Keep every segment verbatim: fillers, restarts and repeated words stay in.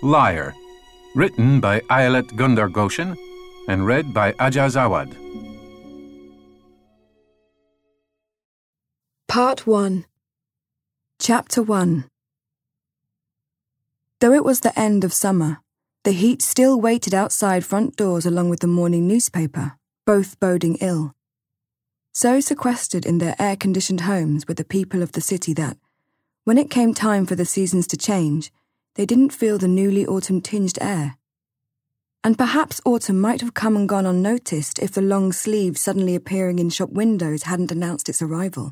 Liar, written by Ayelet Gundar Goshen and read by Ajaz Awad. Part one. Chapter one. Though it was the end of summer, the heat still waited outside front doors along with the morning newspaper, both boding ill. So sequestered in their air-conditioned homes were the people of the city that, when it came time for the seasons to change, they didn't feel the newly autumn-tinged air. And perhaps autumn might have come and gone unnoticed if the long sleeves suddenly appearing in shop windows hadn't announced its arrival.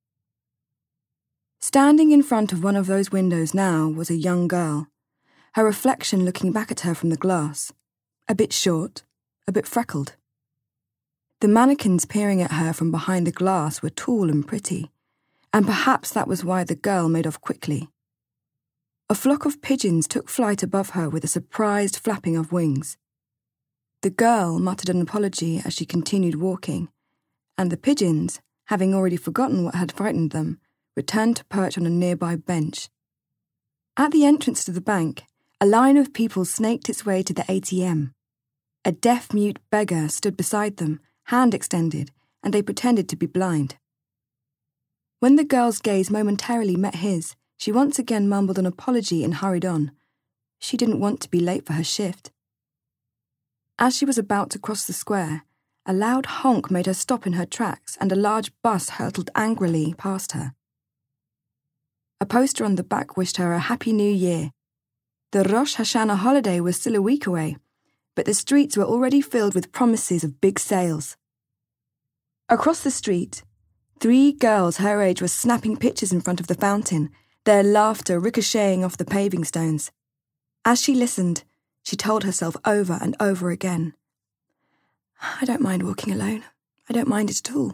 Standing in front of one of those windows now was a young girl, her reflection looking back at her from the glass, a bit short, a bit freckled. The mannequins peering at her from behind the glass were tall and pretty, and perhaps that was why the girl made off quickly. A flock of pigeons took flight above her with a surprised flapping of wings. The girl muttered an apology as she continued walking, and the pigeons, having already forgotten what had frightened them, returned to perch on a nearby bench. At the entrance to the bank, a line of people snaked its way to the A T M. A deaf-mute beggar stood beside them, hand extended, and they pretended to be blind. When the girl's gaze momentarily met his, she once again mumbled an apology and hurried on. She didn't want to be late for her shift. As she was about to cross the square, a loud honk made her stop in her tracks and a large bus hurtled angrily past her. A poster on the back wished her a Happy New Year. The Rosh Hashanah holiday was still a week away, but the streets were already filled with promises of big sales. Across the street, three girls her age were snapping pictures in front of the fountain, their laughter ricocheting off the paving stones. As she listened, she told herself over and over again, "I don't mind walking alone. I don't mind it at all."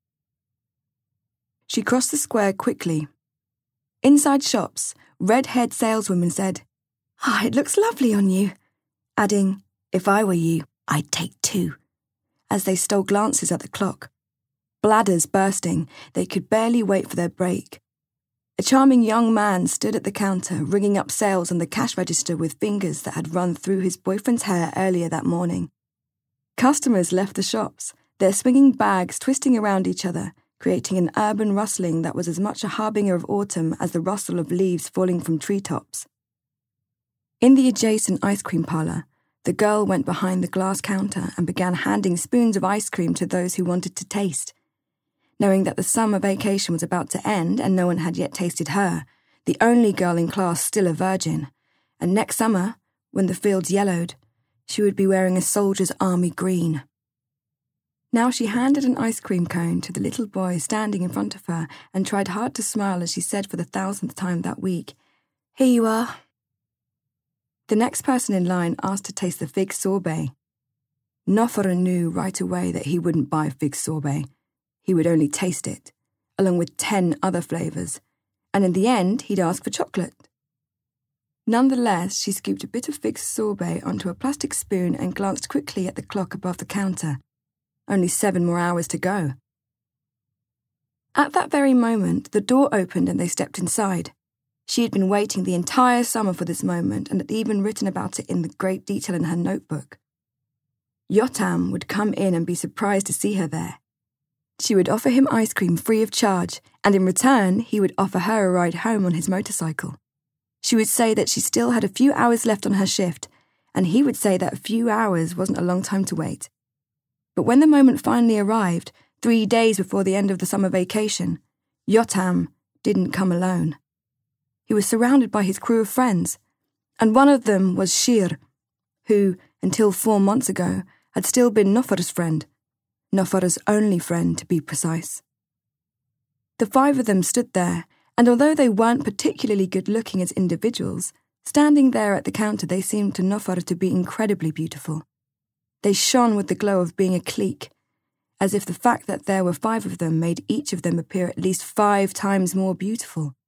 She crossed the square quickly. Inside shops, red-haired saleswomen said, "Ah, it looks lovely on you," adding, "If I were you, I'd take two," as they stole glances at the clock. Bladders bursting, they could barely wait for their break. A charming young man stood at the counter, ringing up sales on the cash register with fingers that had run through his boyfriend's hair earlier that morning. Customers left the shops, their swinging bags twisting around each other, creating an urban rustling that was as much a harbinger of autumn as the rustle of leaves falling from treetops. In the adjacent ice cream parlour, the girl went behind the glass counter and began handing spoons of ice cream to those who wanted to taste. Knowing that the summer vacation was about to end and no one had yet tasted her, the only girl in class still a virgin, and next summer, when the fields yellowed, she would be wearing a soldier's army green. Now she handed an ice cream cone to the little boy standing in front of her and tried hard to smile as she said for the thousandth time that week, "Here you are." The next person in line asked to taste the fig sorbet. Nofara knew right away that he wouldn't buy fig sorbet. He would only taste it, along with ten other flavours, and in the end he'd ask for chocolate. Nonetheless, she scooped a bit of fig sorbet onto a plastic spoon and glanced quickly at the clock above the counter. Only seven more hours to go. At that very moment, the door opened and they stepped inside. She had been waiting the entire summer for this moment and had even written about it in the great detail in her notebook. Yotam would come in and be surprised to see her there. She would offer him ice cream free of charge, and in return, he would offer her a ride home on his motorcycle. She would say that she still had a few hours left on her shift, and he would say that a few hours wasn't a long time to wait. But when the moment finally arrived, three days before the end of the summer vacation, Yotam didn't come alone. He was surrounded by his crew of friends, and one of them was Shir, who, until four months ago, had still been Nofara's friend, Nofara's only friend to be precise. The five of them stood there, and although they weren't particularly good-looking as individuals, standing there at the counter they seemed to Nofara to be incredibly beautiful. They shone with the glow of being a clique, as if the fact that there were five of them made each of them appear at least five times more beautiful.